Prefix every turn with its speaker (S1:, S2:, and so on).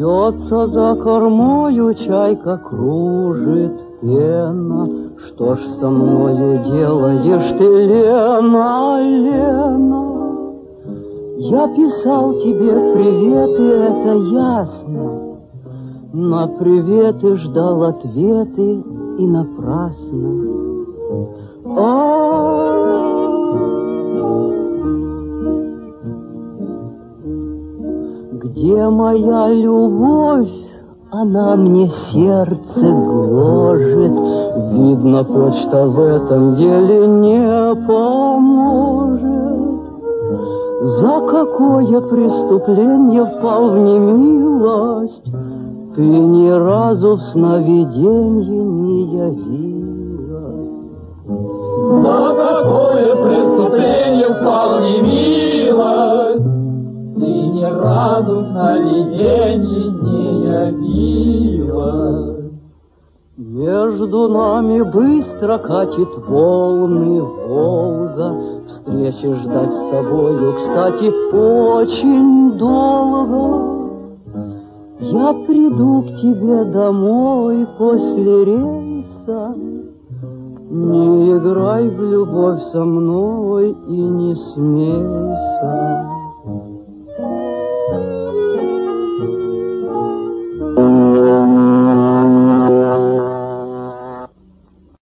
S1: Вьется за кормою чайка, кружит пена. Что ж со мною делаешь ты, Лена, Лена? Я писал тебе приветы, это ясно. На приветы ждал ответы и напрасно. Где моя любовь? Она мне сердце гложет. Видно, почта в этом деле не поможет. За какое преступление впал в немилость? Ты ни разу в сновиденье не явилась.
S2: За какое преступление впал в немилость? Ты ни разу в сновиденье не явилась.
S1: Между нами быстро катит волны Волга. Встречи ждать с тобою, кстати, очень долго. Я приду к тебе домой после рейса. Не играй в любовь со мной и не смейся.